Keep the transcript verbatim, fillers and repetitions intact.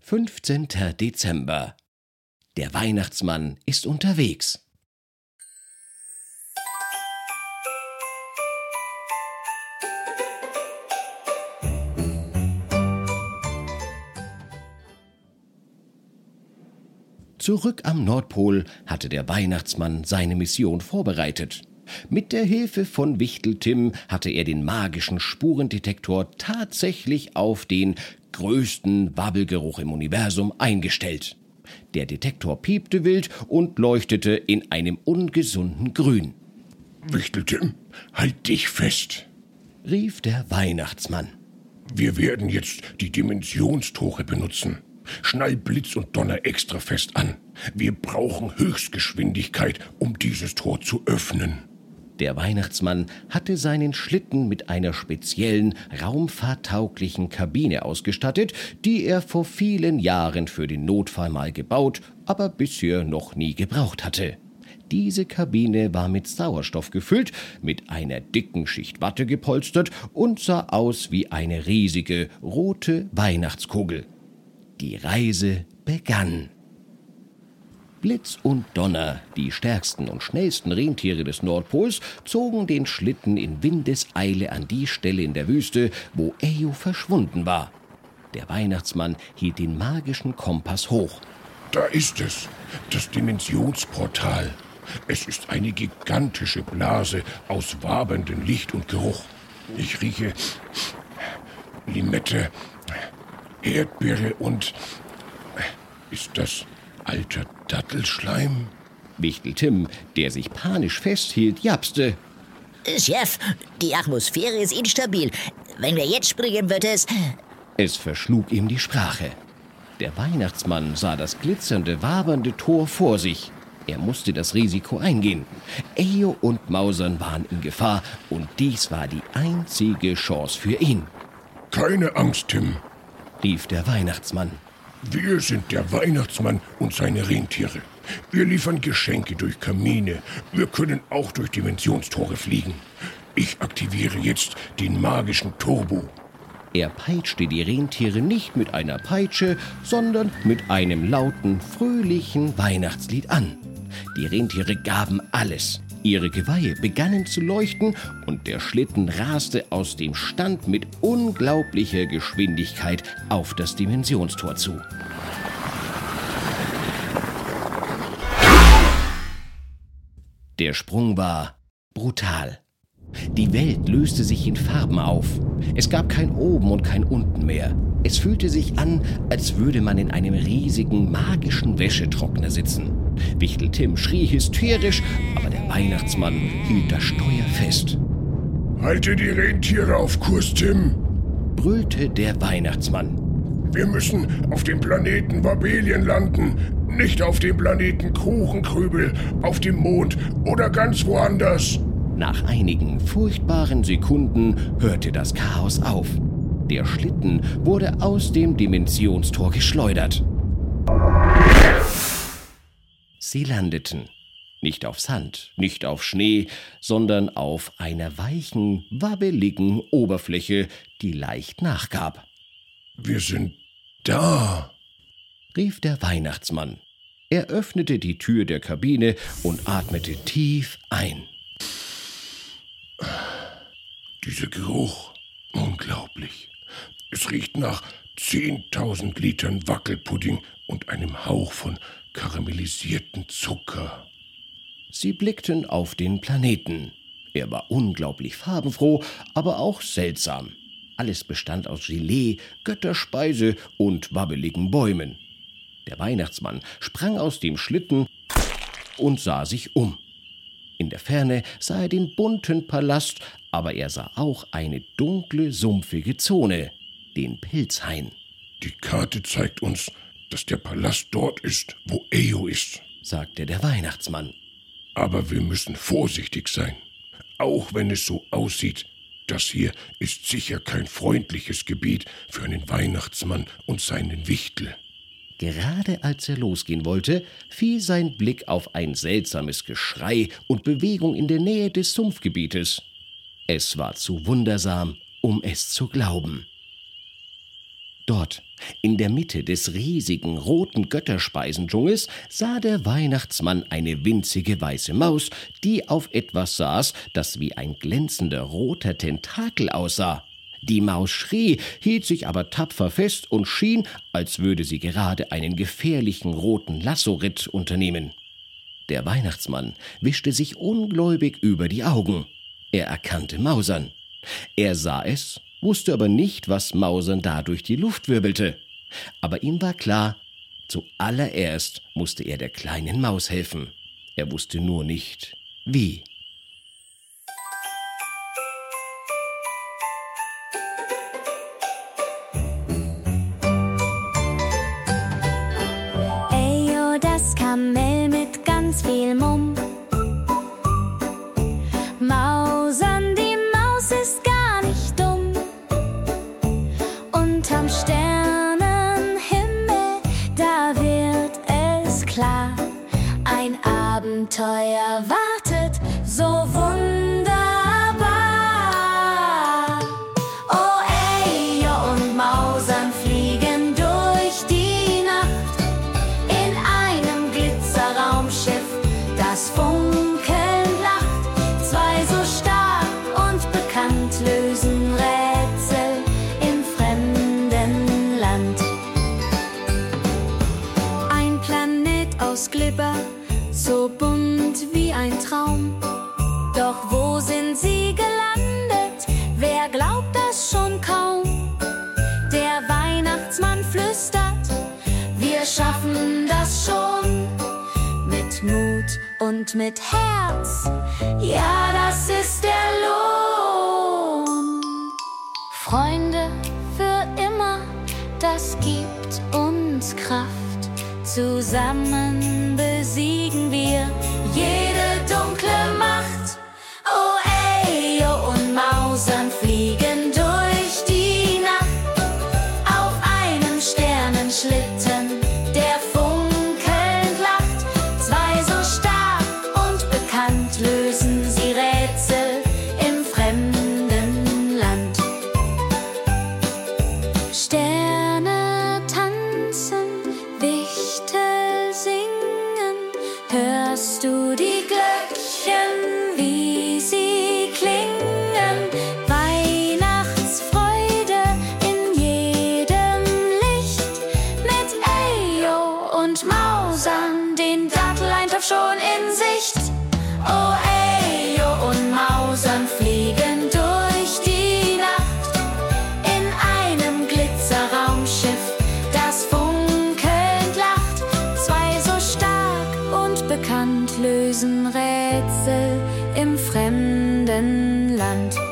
fünfzehnter Dezember. Der Weihnachtsmann ist unterwegs. Zurück am Nordpol hatte der Weihnachtsmann seine Mission vorbereitet. Mit der Hilfe von Wichteltimm hatte er den magischen Spurendetektor tatsächlich auf den größten Wabbelgeruch im Universum eingestellt. Der Detektor piepte wild und leuchtete in einem ungesunden Grün. »Wichteltimm, halt dich fest«, rief der Weihnachtsmann. »Wir werden jetzt die Dimensionstore benutzen. Schnall Blitz und Donner extra fest an. Wir brauchen Höchstgeschwindigkeit, um dieses Tor zu öffnen.« Der Weihnachtsmann hatte seinen Schlitten mit einer speziellen, raumfahrttauglichen Kabine ausgestattet, die er vor vielen Jahren für den Notfall mal gebaut, aber bisher noch nie gebraucht hatte. Diese Kabine war mit Sauerstoff gefüllt, mit einer dicken Schicht Watte gepolstert und sah aus wie eine riesige, rote Weihnachtskugel. Die Reise begann. Blitz und Donner, die stärksten und schnellsten Rentiere des Nordpols, zogen den Schlitten in Windeseile an die Stelle in der Wüste, wo Ejo verschwunden war. Der Weihnachtsmann hielt den magischen Kompass hoch. »Da ist es, das Dimensionsportal. Es ist eine gigantische Blase aus waberndem Licht und Geruch. Ich rieche Limette, Erdbeere und... Ist das alter Dattelschleim?« Wichteltimm, der sich panisch festhielt, japste. »Chef, die Atmosphäre ist instabil. Wenn wir jetzt springen, wird es...« Es verschlug ihm die Sprache. Der Weihnachtsmann sah das glitzernde, wabernde Tor vor sich. Er musste das Risiko eingehen. Ejo und Mausern waren in Gefahr und dies war die einzige Chance für ihn. »Keine Angst, Tim«, rief der Weihnachtsmann. »Wir sind der Weihnachtsmann und seine Rentiere. Wir liefern Geschenke durch Kamine. Wir können auch durch Dimensionstore fliegen. Ich aktiviere jetzt den magischen Turbo.« Er peitschte die Rentiere nicht mit einer Peitsche, sondern mit einem lauten, fröhlichen Weihnachtslied an. Die Rentiere gaben alles. Ihre Geweihe begannen zu leuchten und der Schlitten raste aus dem Stand mit unglaublicher Geschwindigkeit auf das Dimensionstor zu. Der Sprung war brutal. Die Welt löste sich in Farben auf. Es gab kein Oben und kein Unten mehr. Es fühlte sich an, als würde man in einem riesigen, magischen Wäschetrockner sitzen. Wichteltimm schrie hysterisch, aber der Weihnachtsmann hielt das Steuer fest. »Halte die Rentiere auf Kurs, Tim«, brüllte der Weihnachtsmann. »Wir müssen auf dem Planeten Babelien landen, nicht auf dem Planeten Kuchenkrübel, auf dem Mond oder ganz woanders.« Nach einigen furchtbaren Sekunden hörte das Chaos auf. Der Schlitten wurde aus dem Dimensionstor geschleudert. Sie landeten. Nicht auf Sand, nicht auf Schnee, sondern auf einer weichen, wabbeligen Oberfläche, die leicht nachgab. »Wir sind da«, rief der Weihnachtsmann. Er öffnete die Tür der Kabine und atmete tief ein. »Dieser Geruch, unglaublich. Es riecht nach zehntausend Litern Wackelpudding und einem Hauch von karamellisierten Zucker.« Sie blickten auf den Planeten. Er war unglaublich farbenfroh, aber auch seltsam. Alles bestand aus Gelee, Götterspeise und wabbeligen Bäumen. Der Weihnachtsmann sprang aus dem Schlitten und sah sich um. In der Ferne sah er den bunten Palast, aber er sah auch eine dunkle, sumpfige Zone, den Pilzhain. »Die Karte zeigt uns, dass der Palast dort ist, wo Ejo ist«, sagte der Weihnachtsmann. »Aber wir müssen vorsichtig sein. Auch wenn es so aussieht, das hier ist sicher kein freundliches Gebiet für einen Weihnachtsmann und seinen Wichtel.« Gerade als er losgehen wollte, fiel sein Blick auf ein seltsames Geschrei und Bewegung in der Nähe des Sumpfgebietes. Es war zu wundersam, um es zu glauben. Dort, in der Mitte des riesigen roten Götterspeisen-Dschungels, sah der Weihnachtsmann eine winzige weiße Maus, die auf etwas saß, das wie ein glänzender roter Tentakel aussah. Die Maus schrie, hielt sich aber tapfer fest und schien, als würde sie gerade einen gefährlichen roten Lassoritt unternehmen. Der Weihnachtsmann wischte sich ungläubig über die Augen. Er erkannte Mausern. Er sah es, wusste aber nicht, was Mausern da durch die Luft wirbelte. Aber ihm war klar, zuallererst musste er der kleinen Maus helfen. Er wusste nur nicht, wie. Eyo, das Kamel mit ganz viel Mumm. Mausern, die Maus ist gar nicht dumm. Unterm Sternenhimmel, da wird es klar. Ein Abenteuer wartet so wunderbar. Oh, Eyo und Mausern fliegen durch die Nacht in einem Glitzerraumschiff, das funkelnd lacht. Zwei so stark und bekannt lösen Rätsel im fremden Land. Ein Planet aus Glibber, so bunt wie ein Traum. Doch wo sind sie gelandet? Wer glaubt das schon kaum? Der Weihnachtsmann flüstert, wir schaffen das schon. Mit Mut und mit Herz, ja, das ist der Lohn. Freunde für immer, das gibt uns Kraft. Zusammen besiegen wir jede dunkle Macht. Oh, Eyo und Mausern fliegen durch die Nacht auf einem Sternenschlitten, der funkelnd lacht. Zwei so stark und bekannt lösen sie Rätsel im fremden Land. Sterne tanzen, Wichtel singen, hörst du die Glöckchen, wie sie klingen? Weihnachtsfreude in jedem Licht, mit Eyo und Mausern, den Datteleintopf schon in Sicht. Oh, Eyo und Mausern fliegen durch die Nacht in einem Glitzerraumschiff, das funkelnd lacht. Zwei so stark und bekannt lösen Rätsel im fremden Land.